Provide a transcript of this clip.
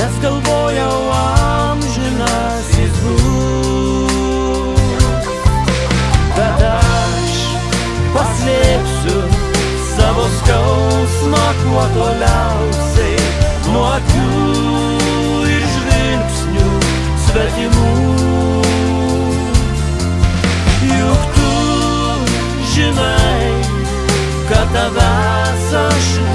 nes galvojau amžinas jis bus. Bet aš paslėpsiu savo skausmą kuo toliausiai nuo akių ir žvilgsnių svetimų. Juk tu žinai, kad tavęs aš